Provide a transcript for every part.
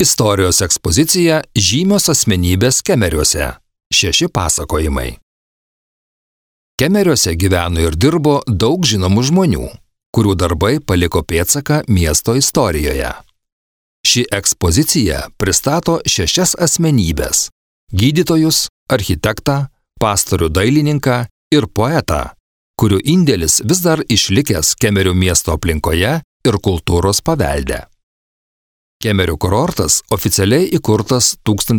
Istorijos ekspozicija Žymios asmenybės Kemeriuose. 6 pasakojimai. Kemeriuose gyveno ir dirbo daug žinomų žmonių, kurių darbai paliko pėdsaką miesto istorijoje. Ši ekspozicija pristato 6 asmenybės – gydytojus, architektą, pastorių dailininką ir poetą, kurių indėlis vis dar išlikęs Kemerių miesto aplinkoje ir kultūros pavelde. Kemerių kurortas oficialiai įkurtas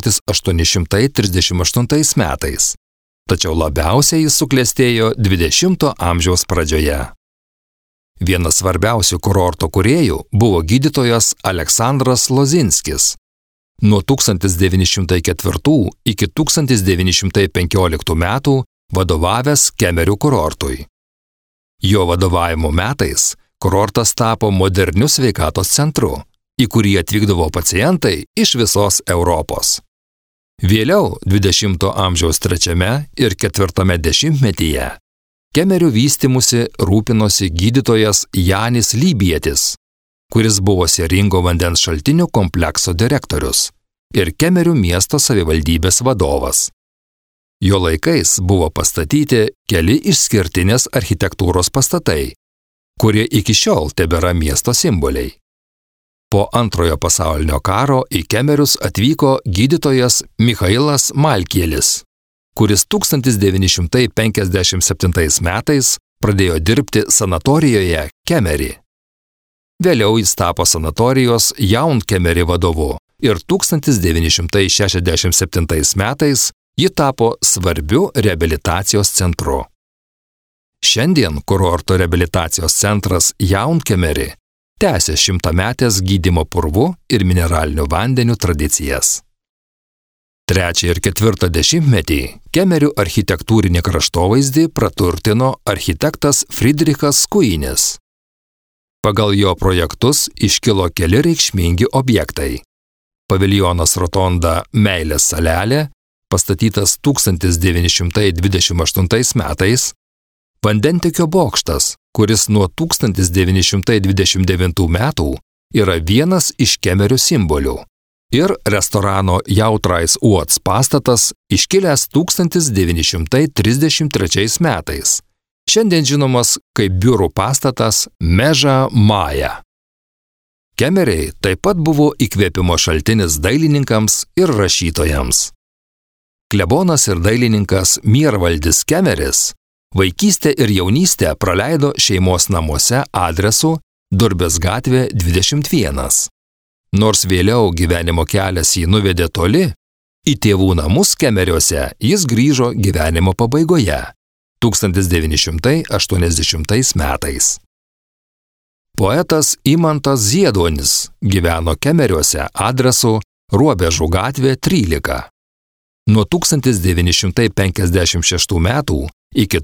1838 metais, tačiau labiausiai jis suklestėjo 20 amžiaus pradžioje. Vienas svarbiausių kurorto kūrėjų buvo gydytojas Aleksandras Lozinskis. Nuo 1904 iki 1915 metų vadovavęs Kemerių kurortui. Jo vadovavimo metais kurortas tapo moderniu sveikatos centru, į kurį atvykdavo pacientai iš visos Europos. Vėliau 20 amžiaus 3 ir 4 dešimtmetyje Kemerių vystymusi rūpinosi gydytojas Janis Lybietis, kuris buvo Seringo vandens šaltinių komplekso direktorius ir Kemerių miesto savivaldybės vadovas. Jo laikais buvo pastatyti keli išskirtinės architektūros pastatai, kurie iki šiol tebėra miesto simboliai. Po Antrojo pasaulinio karo į Kemerius atvyko gydytojas Michailas Malkielis, kuris 1957 metais pradėjo dirbti sanatorijoje Kemery. Vėliau jis tapo sanatorijos Jaun Kemery vadovu ir 1967 metais ji tapo svarbiu reabilitacijos centru. Šiandien kurorto reabilitacijos centras Jaun Kemery tęsia 100-metės gydymo purvu ir mineraliniu vandeniu tradicijas. 3 ir 4 dešimtmetį Kemerių architektūrinį kraštovaizdį praturtino architektas Friedrichas Kuinis. Pagal jo projektus iškilo keli reikšmingi objektai. Paviljonas rotonda Meilės salelė, pastatytas 1928 metais, Vandentekio bokštas, kuris nuo 1929 metų yra vienas iš Kemerių simbolių, ir restorano Jautrais Uots pastatas iškilęs 1933 metais, šiandien žinomas kaip biurų pastatas Meža Maja. Kemeriai taip pat buvo įkvėpimo šaltinis dailininkams ir rašytojams. Klebonas ir dailininkas Miervaldis Kemeris vaikystę ir jaunystę praleido šeimos namuose adresu Durbės gatvė 21. Nors vėliau gyvenimo kelias jį nuvedė toli, į tėvų namus Kemeriuose jis grįžo gyvenimo pabaigoje 1980 metais. Poetas Imantas Zieduonis gyveno Kemeriuose adresu Ruobežų gatvė 13. Nuo 1956 metų iki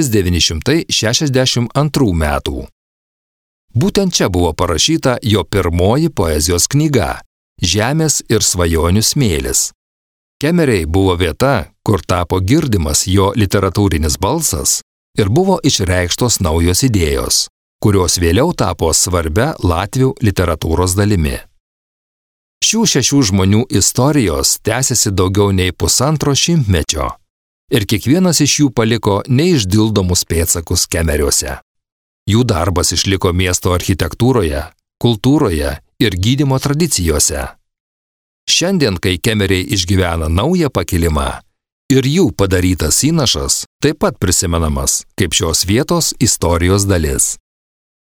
1962 metų. Būtent čia buvo parašyta jo pirmoji poezijos knyga Žemės ir svajonių smėlis. Kemeriai buvo vieta, kur tapo girdimas jo literatūrinis balsas ir buvo išreikštos naujos idėjos, kurios vėliau tapo svarbia latvių literatūros dalimi. Šių 6 žmonių istorijos tęsiasi daugiau nei pusantro šimtmečio ir kiekvienas iš jų paliko neišdildomus pėdsakus Kemeriuose. Jų darbas išliko miesto architektūroje, kultūroje ir gydymo tradicijose. Šiandien, kai Kemeriai išgyvena naują pakilimą, ir jų padarytas įnašas taip pat prisimenamas kaip šios vietos istorijos dalis.